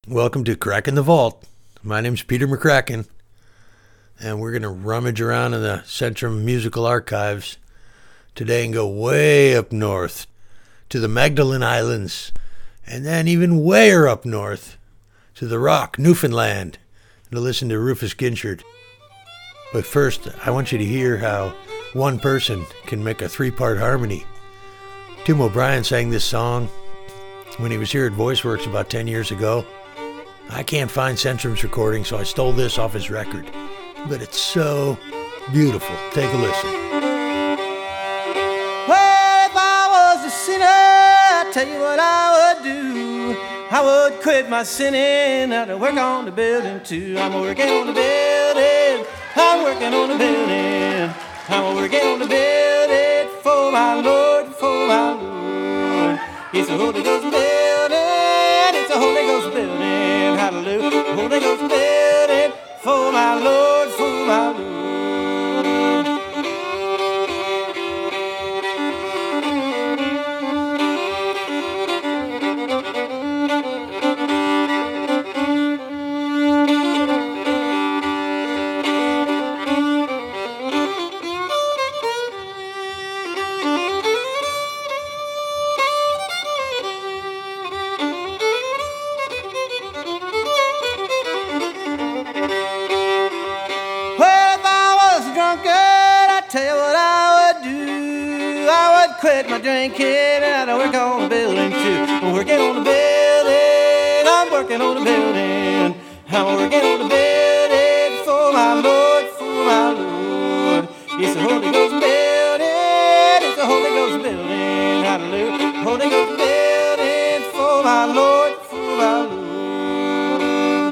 Welcome to Cracking the Vault. My name's Peter McCracken, and we're going to rummage around in the Centrum Musical Archives today and go way up north to the Magdalen Islands, and then even wayer up north to the Rock, Newfoundland, and to listen to Rufus Ginchard. But first, I want you to hear how one person can make a three-part harmony. Tim O'Brien sang this song when he was here at VoiceWorks about 10 years ago. I can't find Centrum's recording, so I stole this off his record. But it's so beautiful. Take a listen. Well, if I was a sinner, I'll tell you what I would do. I would quit my sinning, I'd work on the building too. I'm working on the building, I'm working on the building. I'm working on the building for my Lord, for my Lord. It's a Holy Ghost building, it's a Holy Ghost building. Hallelujah, Holy Ghost building for my Lord, for my Lord. Quit my drinking and I work on the building too. I'm working on the building, I'm working on the building. I'm working on the building for my Lord, for my Lord. It's a Holy Ghost building, it's a Holy Ghost building. Hallelujah, Holy Ghost building for my Lord, for my Lord.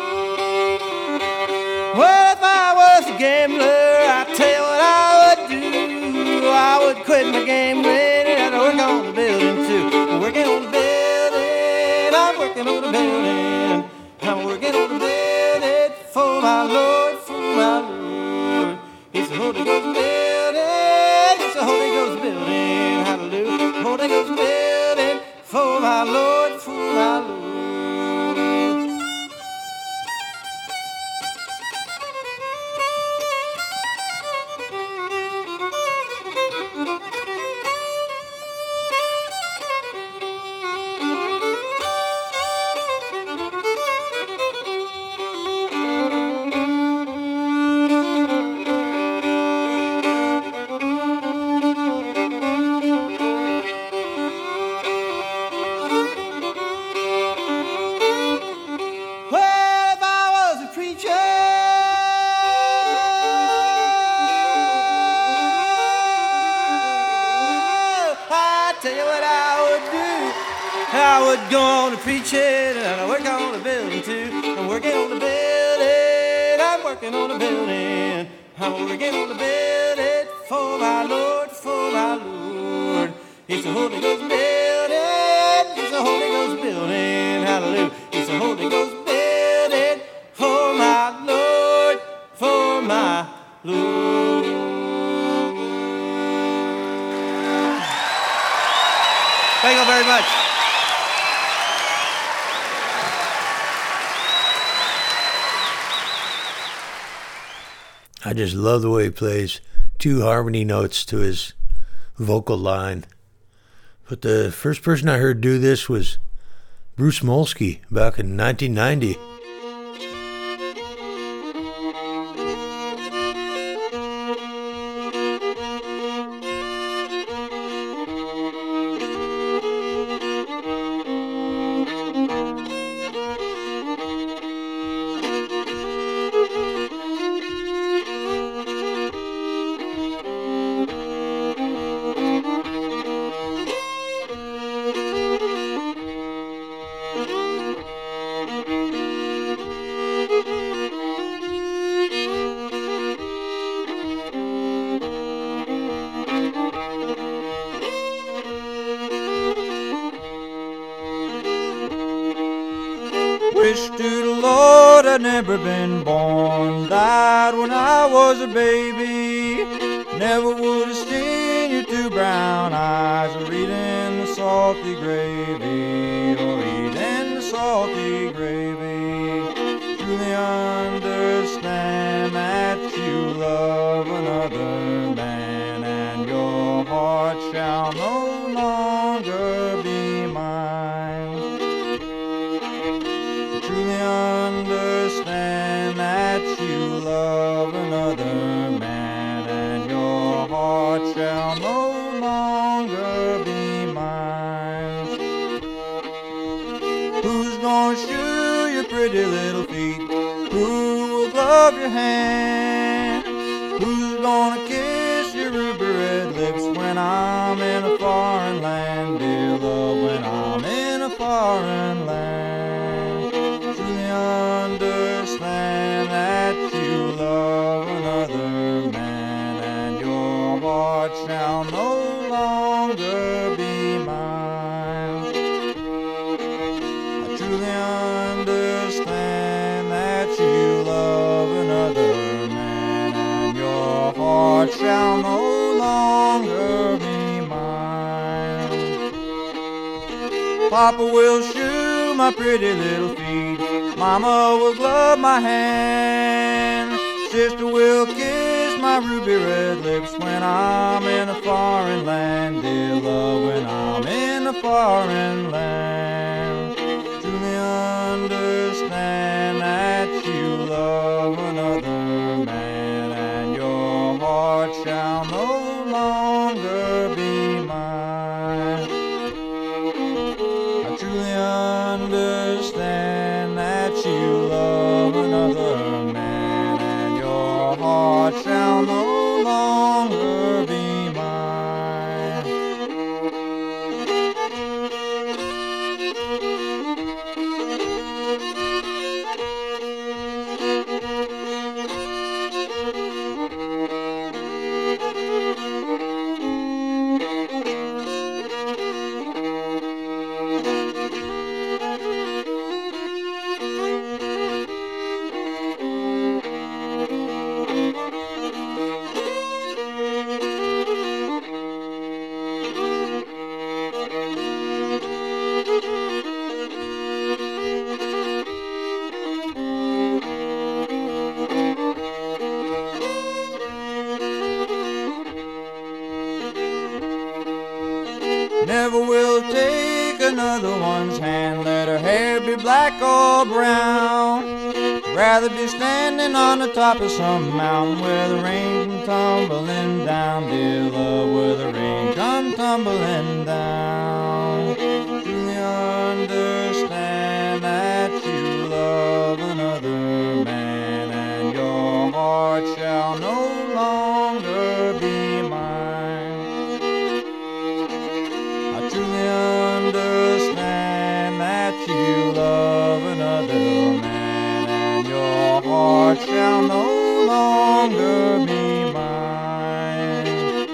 Well, if I was a gambler, I'd tell you what I would do. I would quit my gambling and I work on the building too. I'm working on the building, I'm working on the building. I'm working on the building for my Lord, for my Lord. It's a Holy Ghost building, it's a Holy Ghost building. Hallelujah, Holy Ghost building for my Lord, for my Lord. I would go on to preach it, and I work on the building too. I'm working on the building, I'm working on the building. I'm working on the building for my Lord, for my Lord. It's a Holy Ghost building, it's a Holy Ghost building. Hallelujah, it's a Holy Ghost building for my Lord, for my Lord. Thank you very much. I just love the way he plays two harmony notes to his vocal line. But the first person I heard do this was Bruce Molsky back in 1990. Wish to the Lord I'd never been born. Died when I was a baby. Never would have seen your two brown eyes, or eating the salty gravy, or eating the salty gravy. Truly understand that you love another man, and your heart shall no longer be mine. Truly understand that you love another man, and your heart shall no longer be mine. Who's gonna shoe your pretty little feet? Who will glove your hand? Who's gonna kiss your ruby red lips when I'm in a foreign land, dear love, when I'm in a foreign land? Truly understand that you love another man, and your heart shall no longer be mine. I truly understand that you love another man, and your heart shall no longer be mine. Papa will shoe my pretty little feet, Mama will glove my hand, Sister will kiss my ruby red lips when I'm in a foreign land, dear love, when I'm in a foreign land. Truly understand that you love another man, and your heart shall no longer be mine. I truly understand that you love another man, and your heart shall no longer be mine. Never will take another one's hand, let her hair be black or brown. Rather be standing on the top of some mountain where the rain come tumbling down, dear love, where the rain come tumbling down. Truly understand that you love another man, and your heart shall no longer be mine. I truly understand that you love another man, and your heart shall no longer be mine.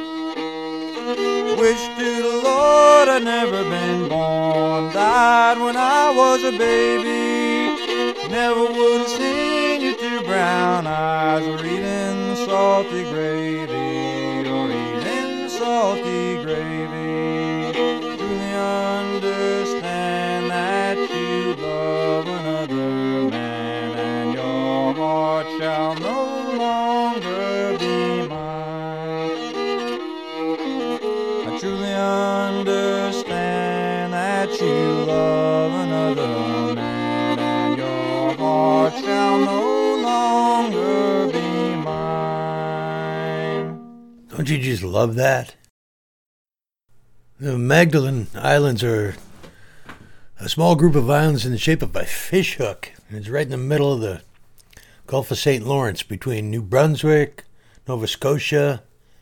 Wish to the Lord I'd never been born, died when I was a baby. Never would have seen your two brown eyes, or eating salty gravy, or eating salty gravy. Truly understand that you love another man, and your heart shall no longer be mine. I truly understand that you love another man, and your heart shall no longer be mine. Don't you just love that? The Magdalen Islands are a small group of islands in the shape of a fish hook. It's right in the middle of the Gulf of St. Lawrence between New Brunswick, Nova Scotia,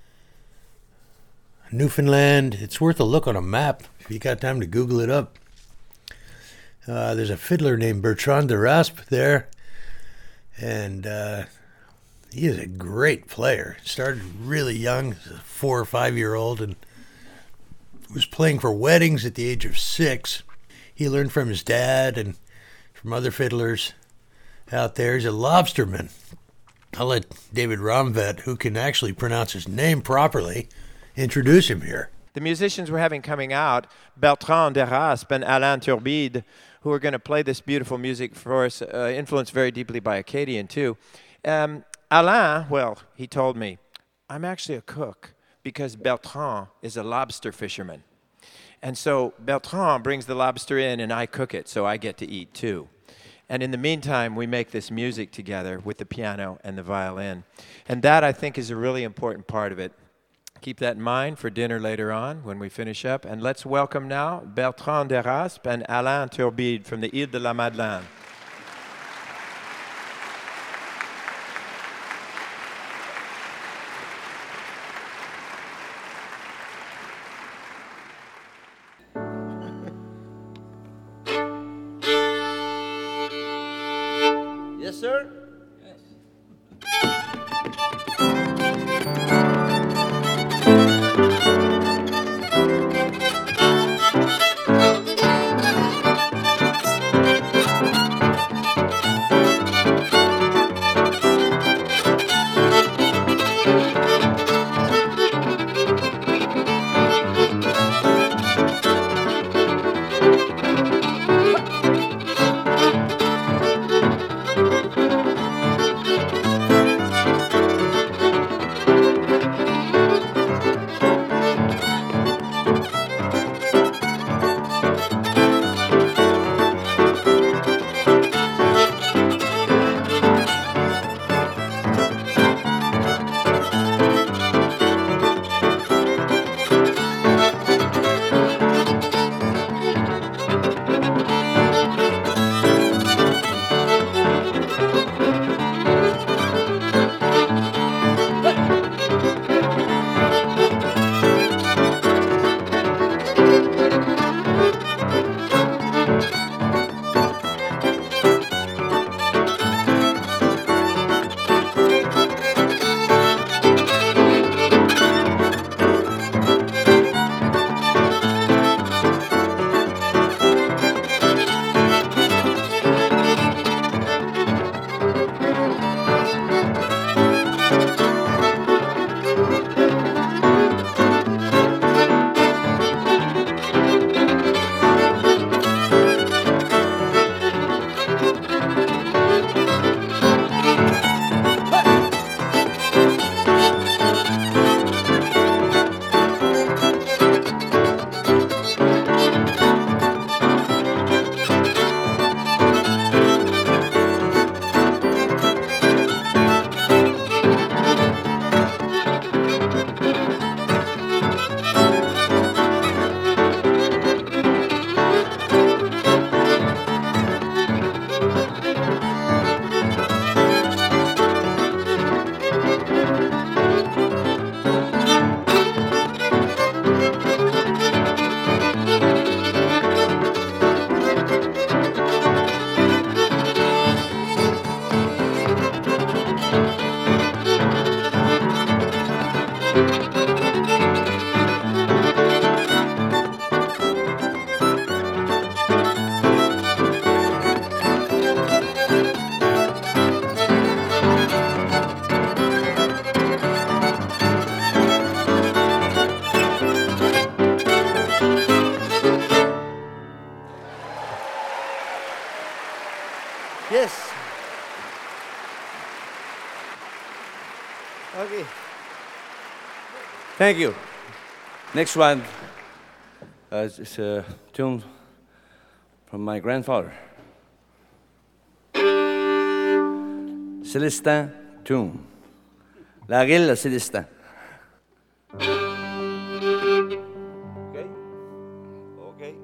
Newfoundland. It's worth a look on a map if you got time to Google it up. There's a fiddler named Bertrand de Raspe there, and he is a great player. Started really young, as a 4 or 5 year old, and was playing for weddings at the age of 6. He learned from his dad and from other fiddlers out there. He's a lobsterman. I'll let David Romvet, who can actually pronounce his name properly, introduce him here. The musicians we're having coming out, Bertrand de Raspe and Alain Turbide, who are going to play this beautiful music for us, influenced very deeply by Acadian too. Alain, well, he told me, I'm actually a cook because Bertrand is a lobster fisherman. And so Bertrand brings the lobster in and I cook it, so I get to eat too. And in the meantime, we make this music together with the piano and the violin. And that, I think, is a really important part of it. Keep that in mind for dinner later on when we finish up. And let's welcome now Bertrand Deraspe and Alain Turbide from the Île de la Madeleine. Yes, sir. Yes. Okay. Thank you. Next one is a tune from my grandfather. Célestin tune. La Gueule Célestin. Okay. Okay.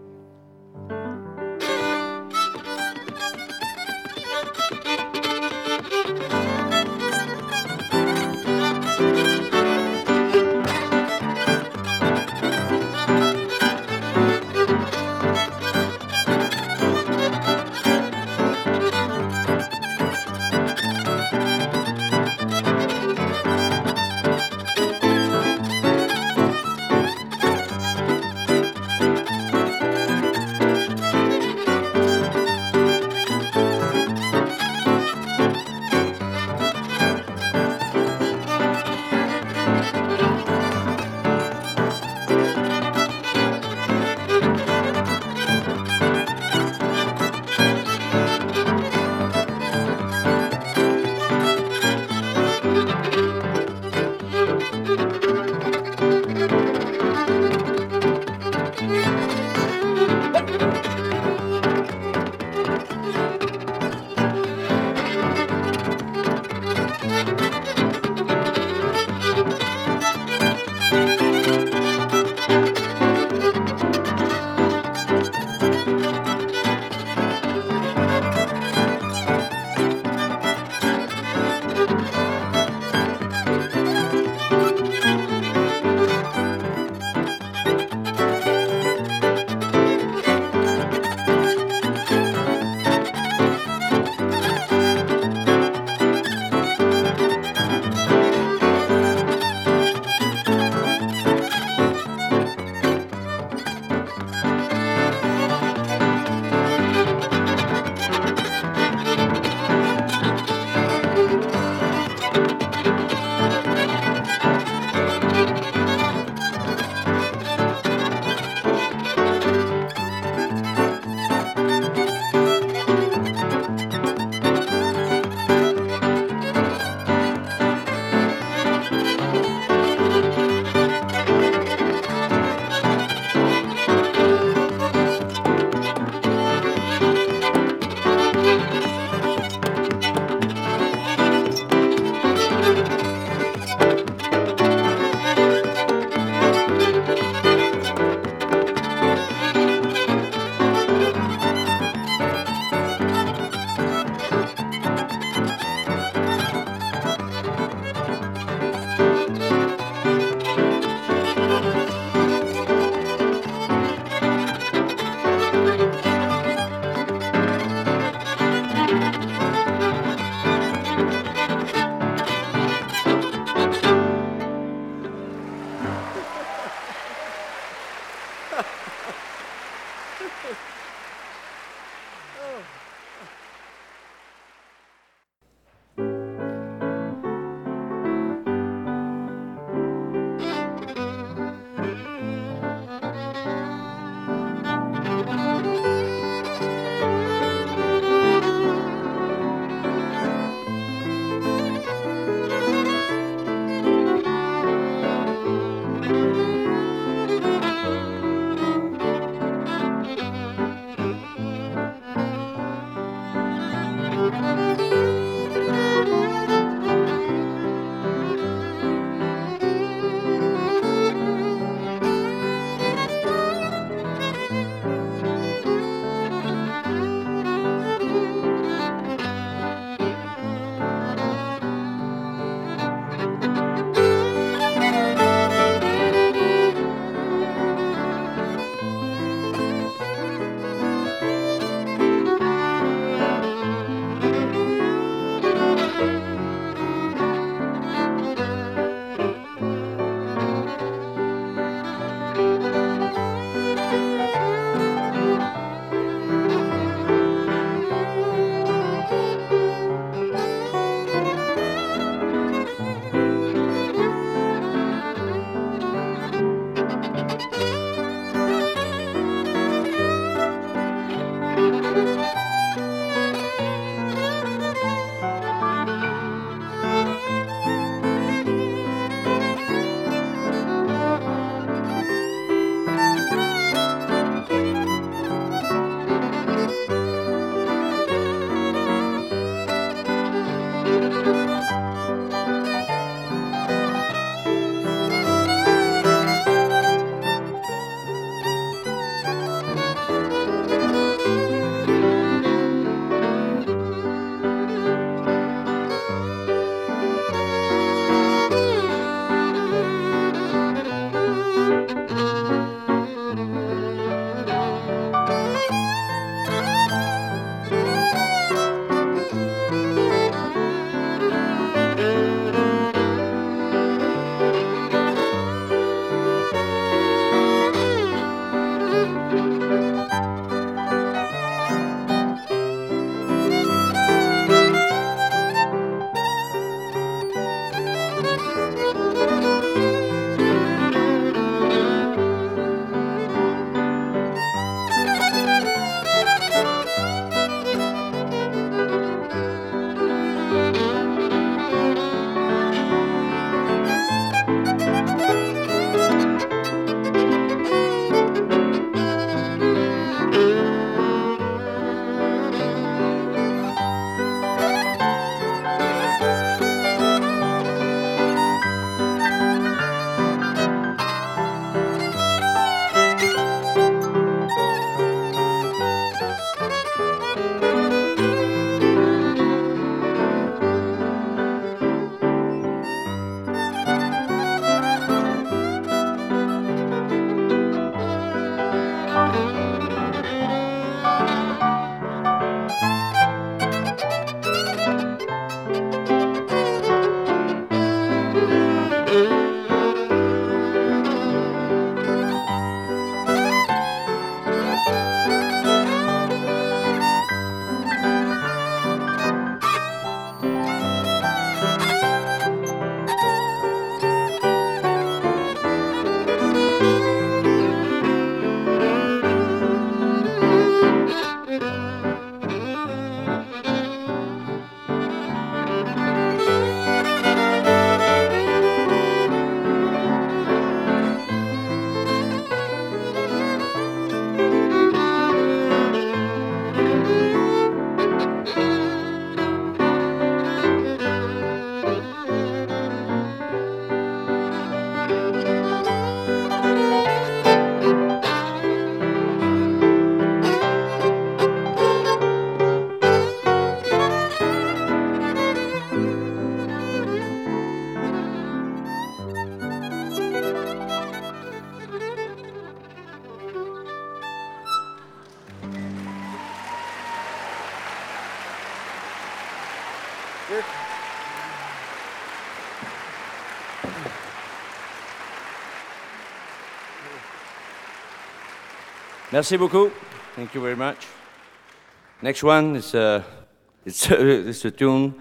Merci beaucoup. Thank you very much. Next one is it's a tune.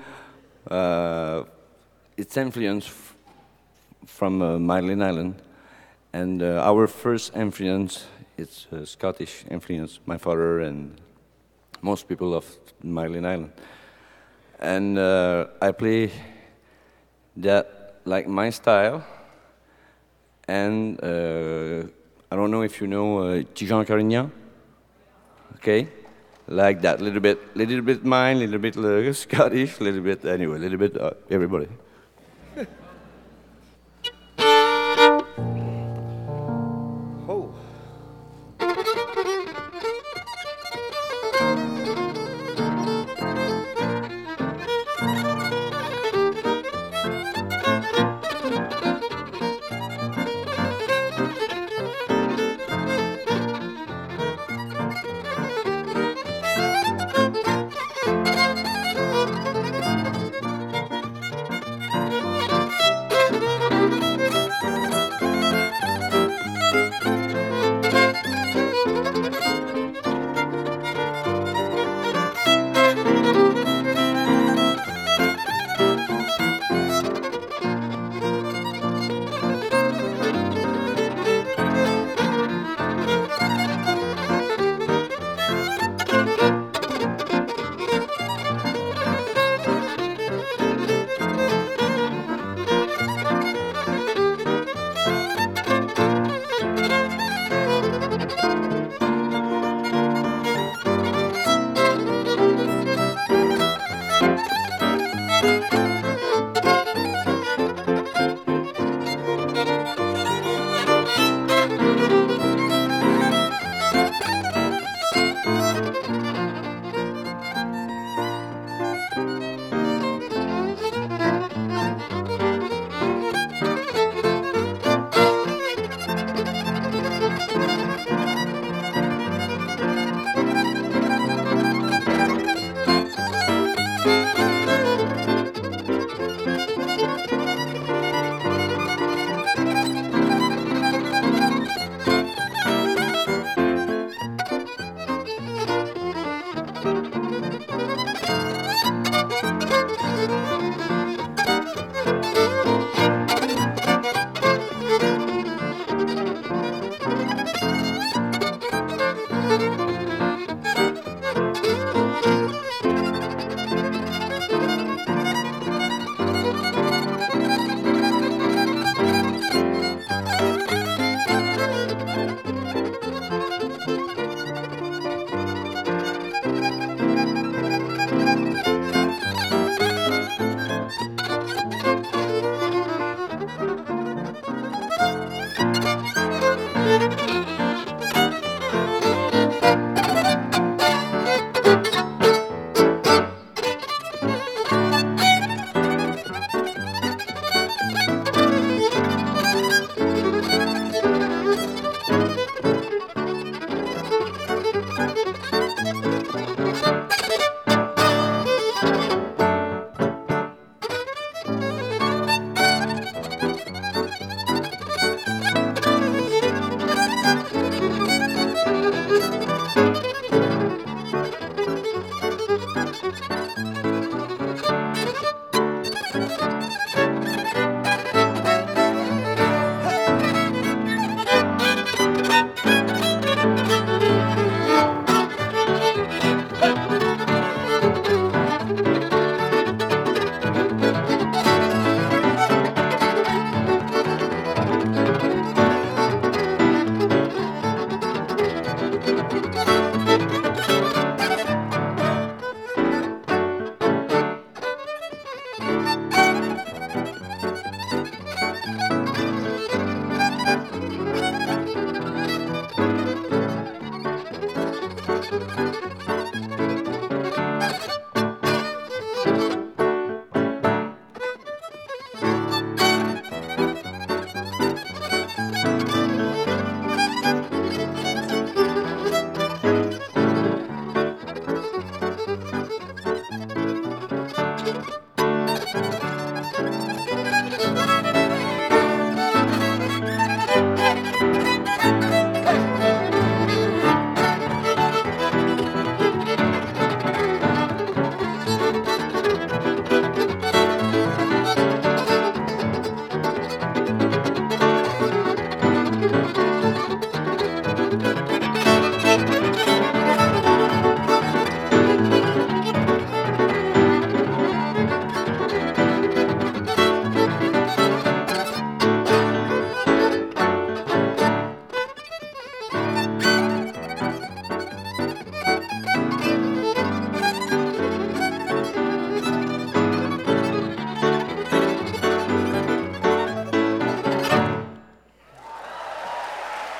It's influence from Madeline Island, and our first influence it's Scottish influence. My father and most people of Madeline Island, and I play that like my style, and I don't know if you know Tijan Carignan. Okay, like that, little bit mine, little bit Scottish, little bit anyway, little bit everybody. Oh.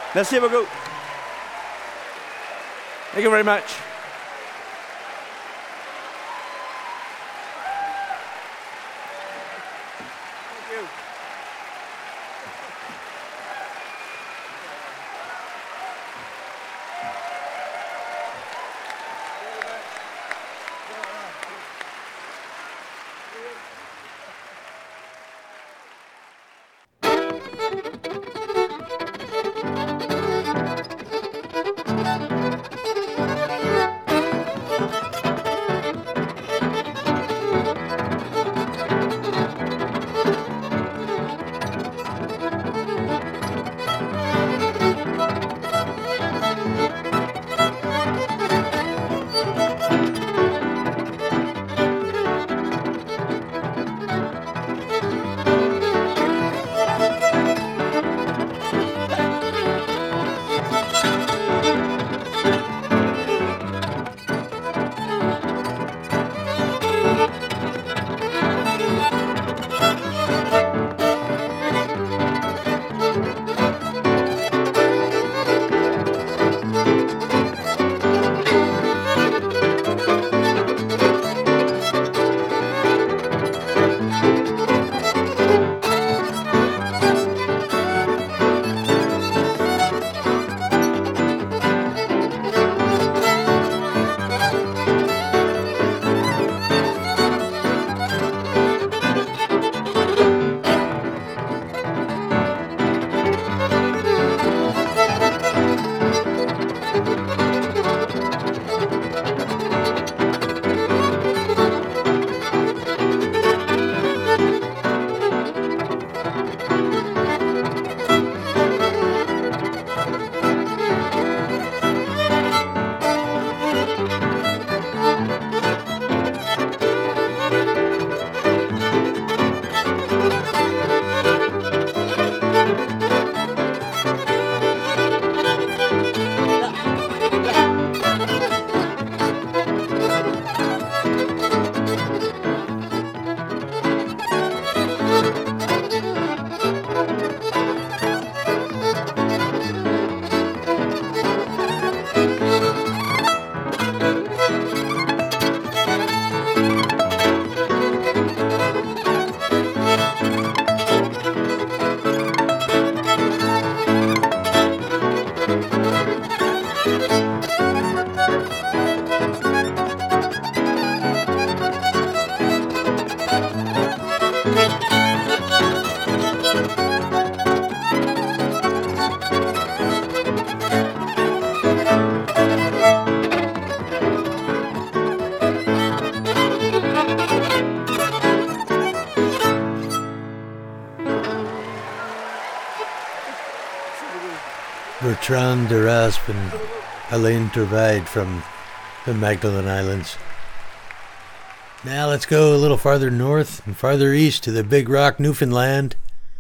Merci beaucoup. Thank you very much. Bertrand de Raspe and Alain Turvide from the Magdalen Islands. Now let's go a little farther north and farther east to the Big Rock, Newfoundland.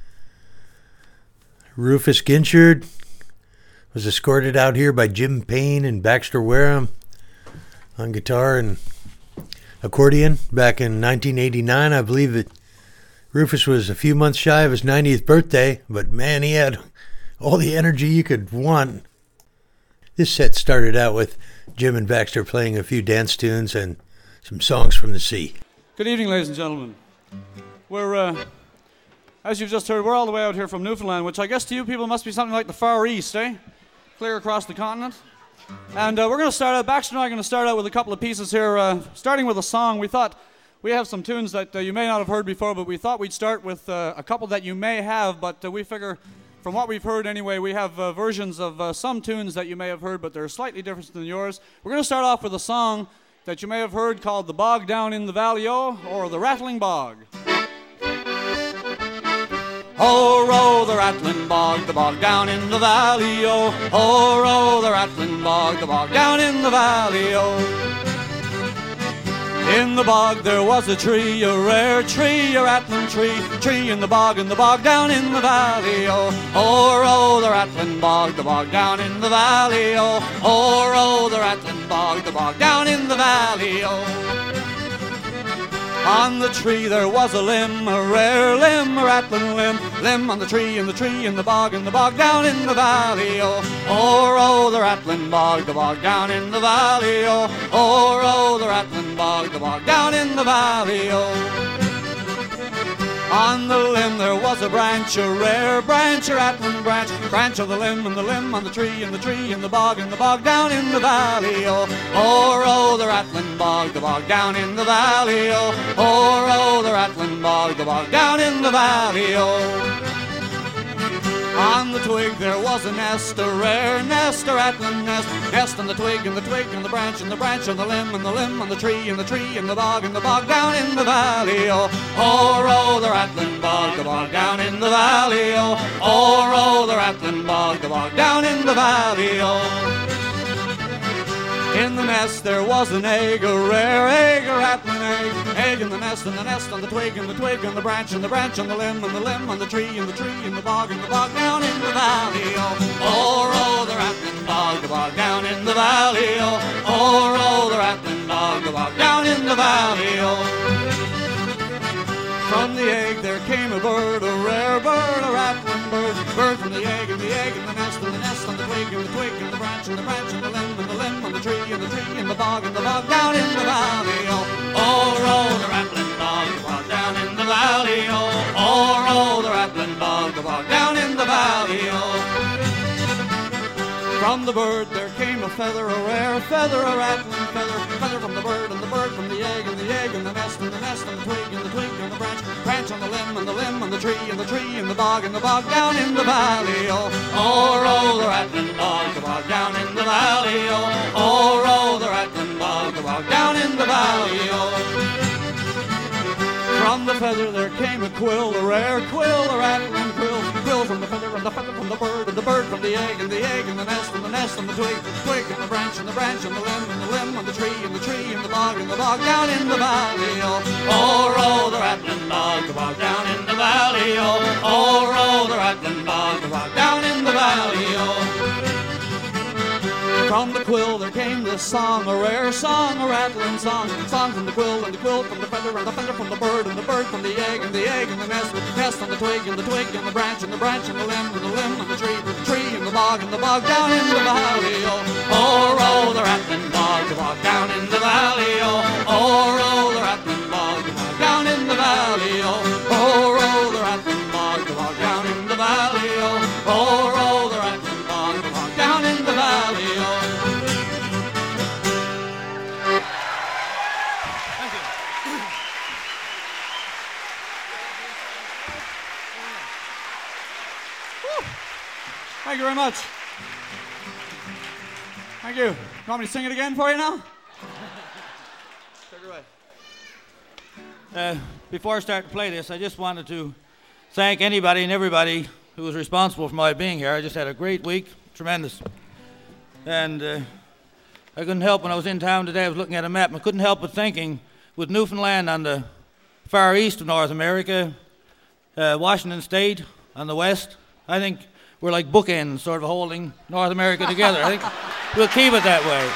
Rufus Ginchard was escorted out here by Jim Payne and Baxter Wareham on guitar and accordion back in 1989. I believe that Rufus was a few months shy of his 90th birthday, but man, he had all the energy you could want. This set started out with Jim and Baxter playing a few dance tunes and some songs from the sea. Good evening, ladies and gentlemen. We're, as you've just heard, we're all the way out here from Newfoundland, which I guess to you people must be something like the Far East, eh? Clear across the continent. And we're going to start out, Baxter and I are going to start out with a couple of pieces here, starting with a song. We thought we have some tunes that you may not have heard before, but we thought we'd start with a couple that you may have, but we figure, from what we've heard anyway, we have versions of some tunes that you may have heard, but they're slightly different than yours. We're going to start off with a song that you may have heard called The Bog Down in the Valley-O, or The Rattling Bog. Oh, row the rattling bog, the bog down in the valley-o. Oh, row the rattling bog, the bog down in the valley-o. In the bog there was a tree, a rare tree, a rattling tree in the bog down in the valley-o. Oh, row the rattling bog, the bog down in the valley-o. Oh, row the rattling bog, the bog down in the valley-o. On the tree there was a limb, a rare limb, a rattling limb. Limb on the tree, in the bog, down in the valley. Oh, the rattling bog, down in the valley. Oh, the rattling bog, down in the valley. On the limb there was a branch, a rare branch, a rattling branch. Branch of the limb on the tree, in the bog, down in the valley. Oh, the rattling bog, down in the valley. Oh, the rattling bog, down in the valley. On the twig there was a nest, a rare nest, a rattling nest. Nest on the twig, and the branch, on the limb, on the tree, in the bog, down in the valley. Oh, the rattling bog, down in the valley. Oh, the rattling bog, down in the valley. In the nest there was an egg, a rare egg, a rattling egg. Egg in the nest on the twig, on the branch, on the limb, on the tree, in the bog, down in the valley. Oh, the rattling bog, down in the valley. Oh, the rattling bog, down in the valley. From the egg there came a bird, a rare bird, a rattling bird. Bird from the egg, and the nest on the twig, and the branch, on the limb, on the tree, in the bog, down in the valley. Oh, the rattling bog, down in the valley. Oh, the rattling bog, down in the valley. From the bird there came a feather, a rare feather, a rattling feather. Feather from the bird, and the bird from the egg, and the nest on the twig, on the branch on the limb, on the tree, in the bog, down in the valley. Oh, the rattling bog, down in the valley. Oh, the rattling bog, down in the valley. From the feather there came a quill, a rare quill, a rattling quill. Quill from the feather, and the feather from the bird, and the bird from the egg, and the nest on the twig, on the branch, on the limb, on the tree, in the bog, down in the valley. Oh, the rattling bog, down in the valley. Oh, the rattling bog, down in the valley. From the quill there came this song, a rare song, a rattling song. Song from the quill, and the quill from the feather, and the feather from the bird, and the bird from the egg, and the nest on the twig, and the branch, on the limb, on the tree, in the bog, down in the valley. Oh, the rattling bog, down in the valley. Oh, the rattling bog, down in the valley. Oh, the rattling bog, down in the valley. Oh, the rattling bog, down in the valley. Thank you very much. Thank you. You want me to sing it again for you now? Take it away. Before I start to play this, I just wanted to thank anybody and everybody who was responsible for my being here. I just had a great week, tremendous. And I couldn't help, when I was in town today, I was looking at a map, and I couldn't help but thinking, with Newfoundland on the far east of North America, Washington State on the west, I think we're like bookends sort of holding North America together. I think we'll keep it that way.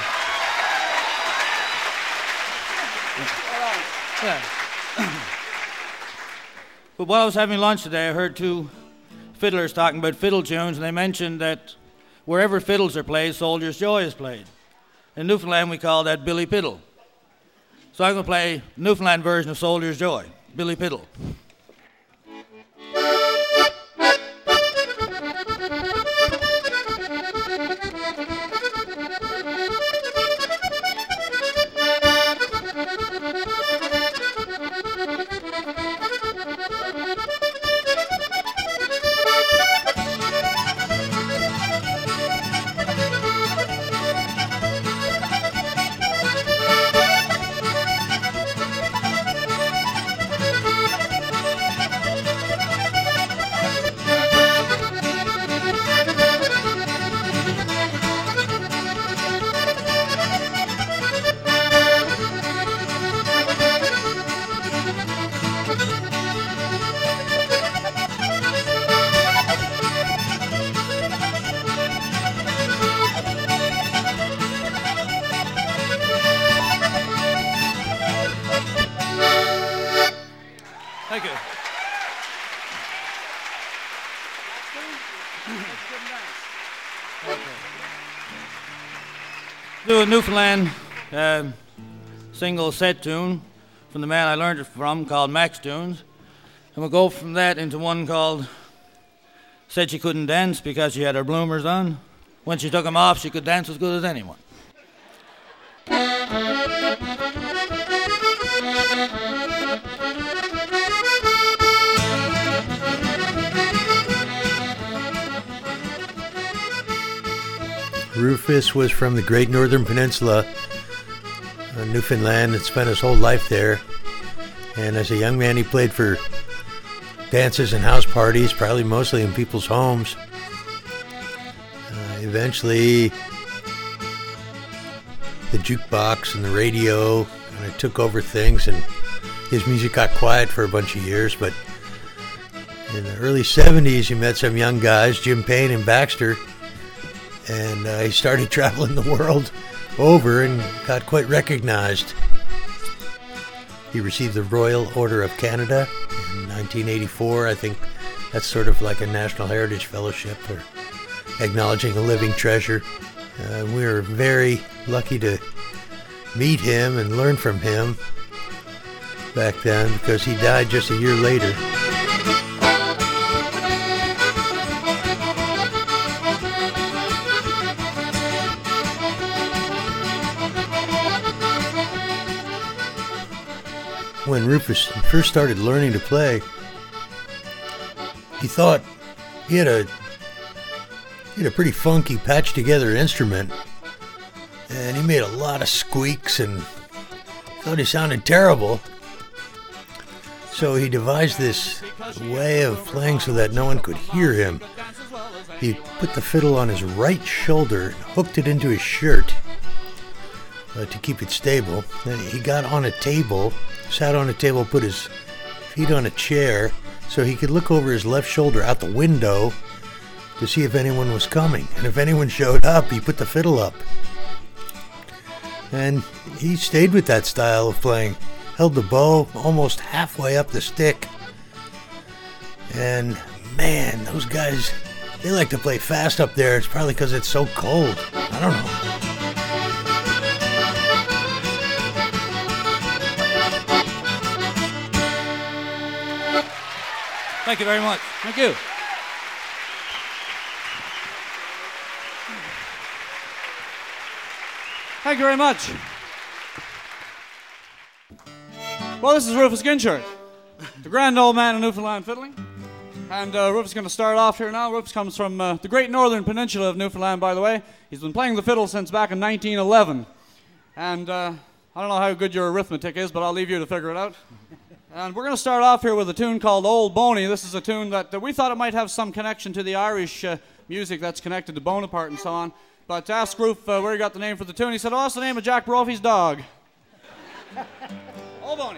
Yeah. But while I was having lunch today, I heard two fiddlers talking about fiddle tunes, and they mentioned that wherever fiddles are played, Soldier's Joy is played. In Newfoundland, we call that Billy Piddle. So I'm going to play Newfoundland version of Soldier's Joy, Billy Piddle. Thank you. Do a Newfoundland single set tune from the man I learned it from called Max Tunes. And we'll go from that into one called Said She Couldn't Dance Because She Had Her Bloomers On. When she took them off, she could dance as good as anyone. Rufus was from the Great Northern Peninsula, Newfoundland, and spent his whole life there. And as a young man, he played for dances and house parties, probably mostly in people's homes. Eventually, the jukebox and the radio kind of took over things, and his music got quiet for a bunch of years. But in the early 70s, he met some young guys, Jim Payne and Baxter, and he started traveling the world over and got quite recognized. He received the Royal Order of Canada in 1984. I think that's sort of like a National Heritage Fellowship or acknowledging a living treasure. We were very lucky to meet him and learn from him back then because he died just a year later. When Rufus first started learning to play, he thought he had a pretty funky, patched together instrument, and he made a lot of squeaks and thought he sounded terrible. So he devised this way of playing so that no one could hear him. He put the fiddle on his right shoulder and hooked it into his shirt to keep it stable. Then he got on a table, sat on a table, put his feet on a chair so he could look over his left shoulder out the window to see if anyone was coming. And if anyone showed up, he put the fiddle up. And he stayed with that style of playing, held the bow almost halfway up the stick. And man, those guys, they like to play fast up there. It's probably because it's so cold. I don't know. Thank you very much. Thank you. Thank you very much. Well, this is Rufus Ginchard, the grand old man of Newfoundland fiddling. And Rufus is going to start off here now. Rufus comes from the Great Northern Peninsula of Newfoundland, by the way. He's been playing the fiddle since back in 1911. And I don't know how good your arithmetic is, but I'll leave you to figure it out. And we're going to start off here with a tune called Old Boney. This is a tune that we thought it might have some connection to the Irish music that's connected to Bonaparte and so on. But asked Ruf where he got the name for the tune. He said, oh, it's the name of Jack Brophy's dog. Old Boney.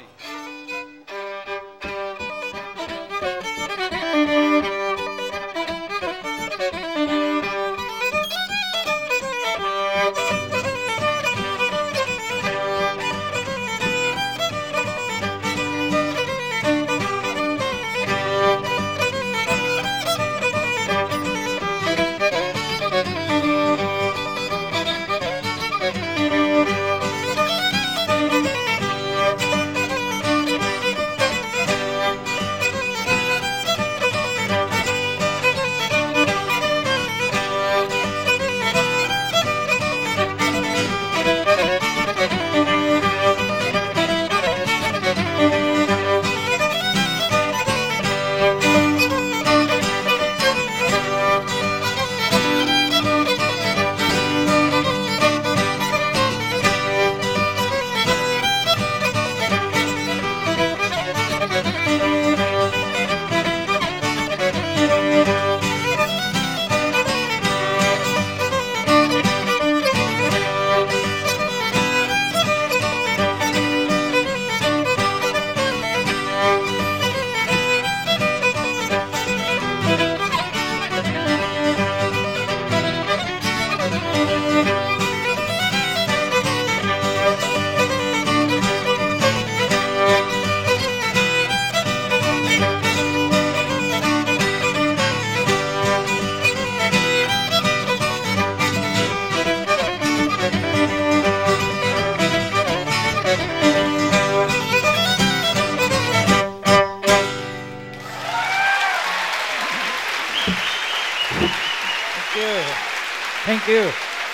Thank you.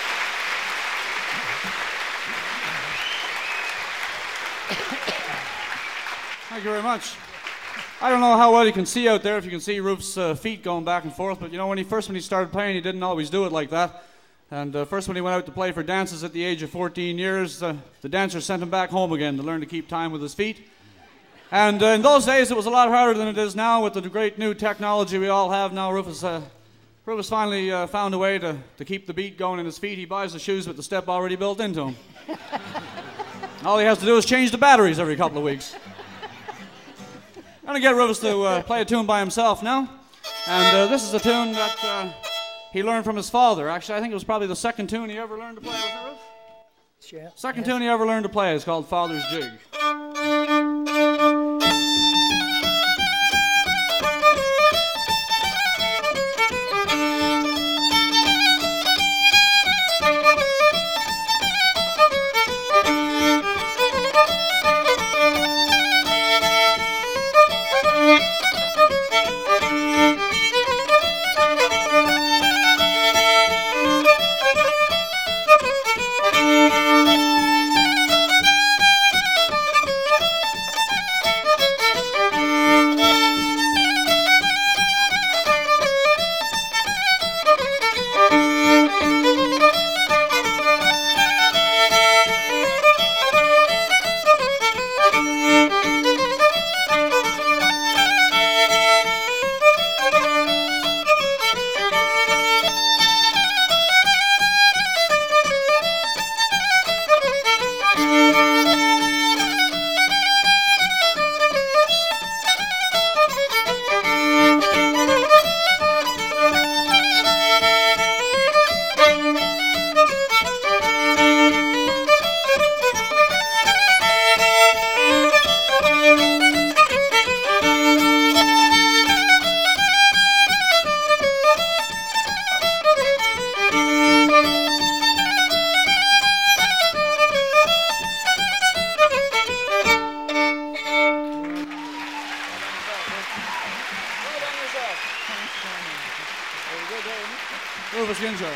Thank you very much. I don't know how well you can see out there, if you can see Rufus' feet going back and forth, but you know, when he started playing, he didn't always do it like that. And first when he went out to play for dances at the age of 14 years, the dancers sent him back home again to learn to keep time with his feet. And in those days, it was a lot harder than it is now with the great new technology we all have now. Rufus finally found a way to keep the beat going in his feet. He buys the shoes with the step already built into them. All he has to do is change the batteries every couple of weeks. I'm going to get Rufus to play a tune by himself now. And this is a tune that he learned from his father. Actually, I think it was probably the second tune he ever learned to play. Was it, Rufus? Sure. Second tune he ever learned to play is called Father's Jig. Rufus Ginsberg.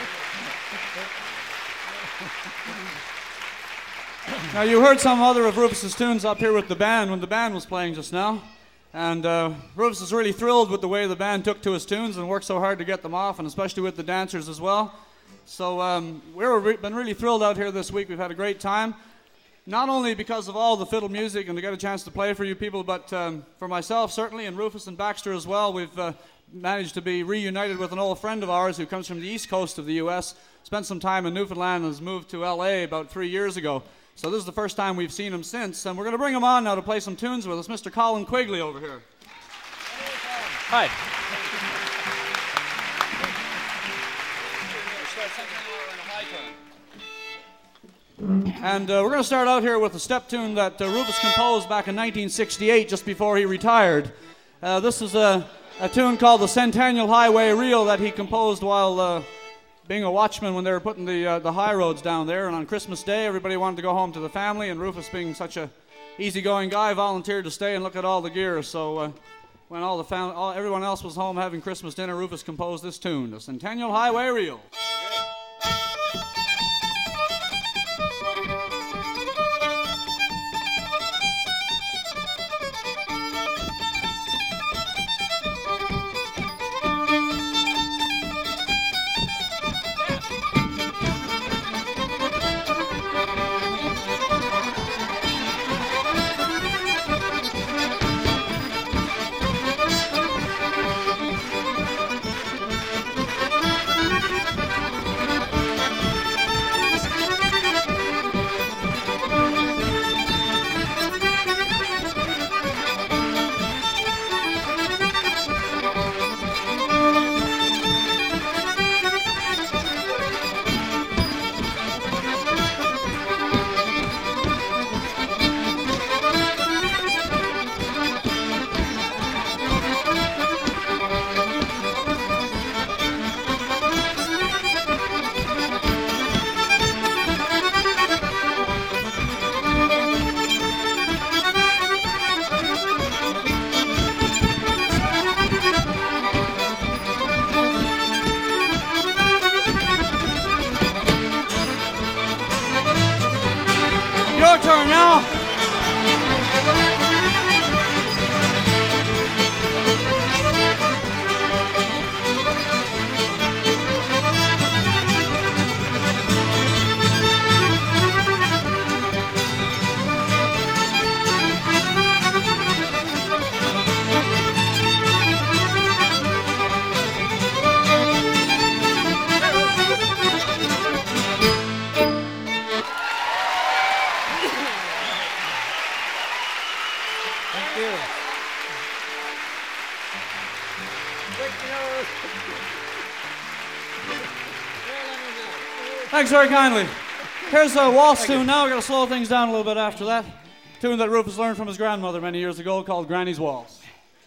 Now you heard some other of Rufus's tunes up here with the band when the band was playing just now. And Rufus is really thrilled with the way the band took to his tunes and worked so hard to get them off, and especially with the dancers as well. So we've been really thrilled out here this week. We've had a great time. Not only because of all the fiddle music and to get a chance to play for you people, but for myself certainly, and Rufus and Baxter as well. We've managed to be reunited with an old friend of ours who comes from the east coast of the U.S., spent some time in Newfoundland and has moved to L.A. about 3 years ago. So this is the first time we've seen him since, and we're going to bring him on now to play some tunes with us. Mr. Colin Quigley over here. Hi. And we're going to start out here with a step tune that Rufus composed back in 1968, just before he retired. This is a tune called the Centennial Highway Reel that he composed while being a watchman when they were putting the high roads down there. And on Christmas Day, everybody wanted to go home to the family, and Rufus, being such a easygoing guy, volunteered to stay and look at all the gear. So when everyone else was home having Christmas dinner, Rufus composed this tune, the Centennial Highway Reel. Thank you. Thanks very kindly. Here's a waltz tune now. We're going to slow things down a little bit after that. Tune that Rufus learned from his grandmother many years ago called Granny's Waltz.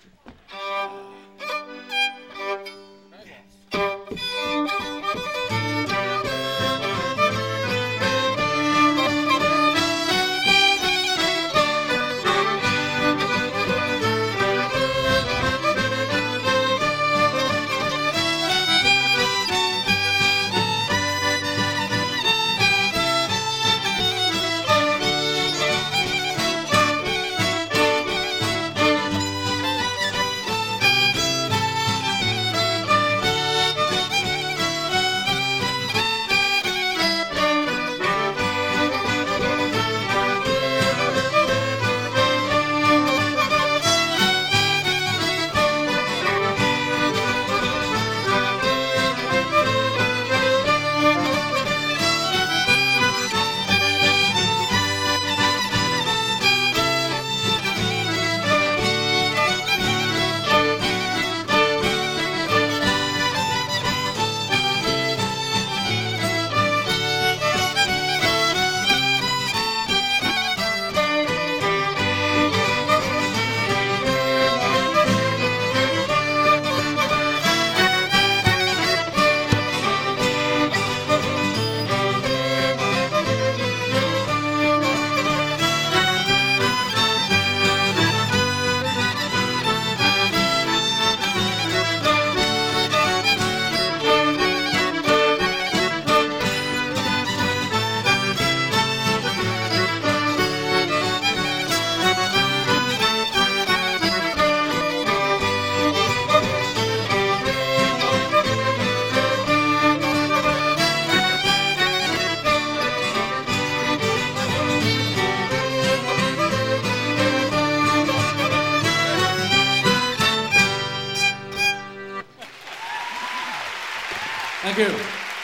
Thank you.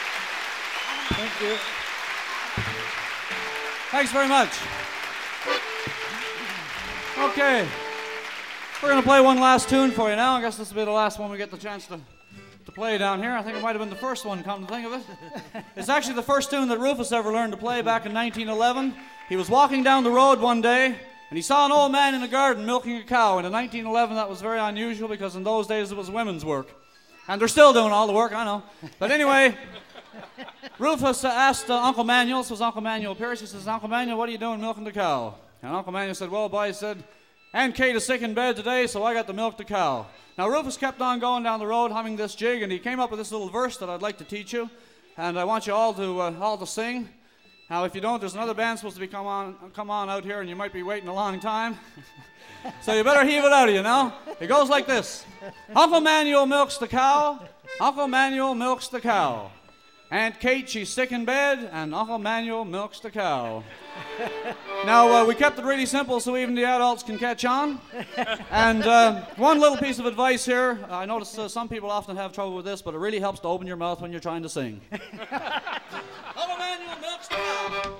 Thank you. Thanks very much. Okay. We're going to play one last tune for you now. I guess this will be the last one we get the chance to play down here. I think it might have been the first one, come to think of it. It's actually the first tune that Rufus ever learned to play back in 1911. He was walking down the road one day, and he saw an old man in a garden milking a cow. And in 1911, that was very unusual because in those days it was women's work. And they're still doing all the work, I know. But anyway, Rufus asked Uncle Manuel, this was Uncle Manuel Pierce, he says, Uncle Manuel, what are you doing milking the cow? And Uncle Manuel said, well, boy, he said, Aunt Kate is sick in bed today, so I got to milk the cow. Now, Rufus kept on going down the road humming this jig, and he came up with this little verse that I'd like to teach you, and I want you all to sing. Now, if you don't, there's another band supposed to be come on out here, and you might be waiting a long time. So you better heave it out of you now. It goes like this. Uncle Manuel milks the cow. Uncle Manuel milks the cow. Aunt Kate, she's sick in bed, and Uncle Manuel milks the cow. Now, we kept it really simple so even the adults can catch on. And one little piece of advice here. I notice some people often have trouble with this, but it really helps to open your mouth when you're trying to sing. Uncle Manuel milks the cow.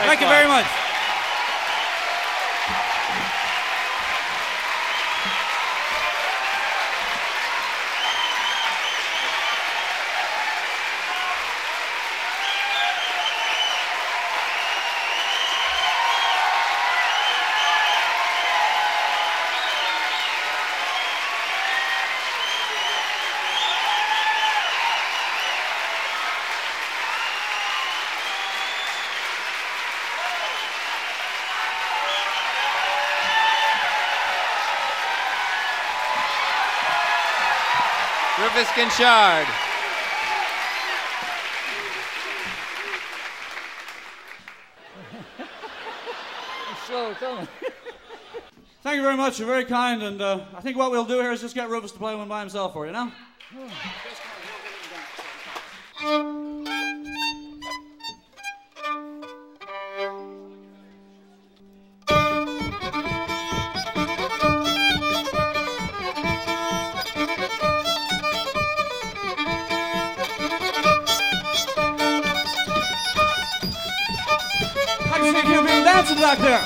Thank you very much. Rufus Kinchard. Thank you very much. You're very kind, and I think what we'll do here is just get Rufus to play one by himself for you, know? I can see a few people dancing back there.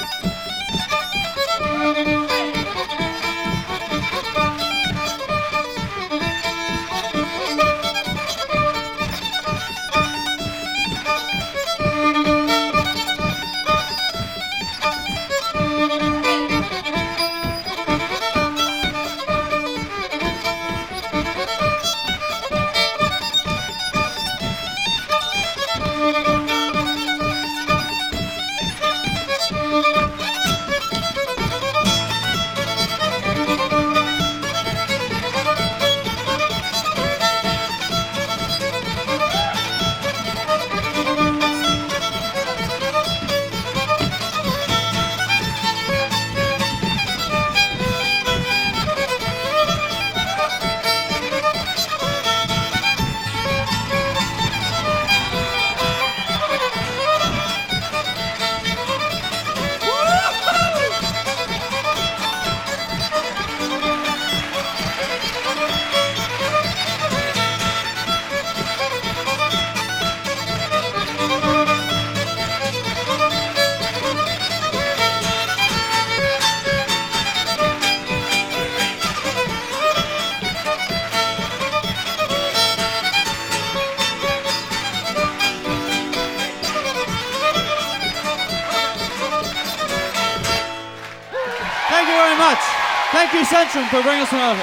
Thank you very much. Thank you, Centrum, for bringing us out here.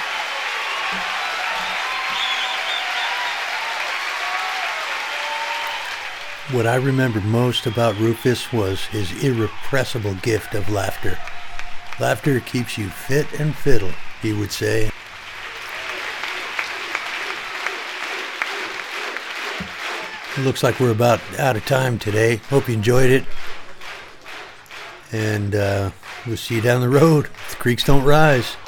What I remember most about Rufus was his irrepressible gift of laughter. Laughter keeps you fit and fiddle, he would say. It looks like we're about out of time today. Hope you enjoyed it. And we'll see you down the road if the creeks don't rise.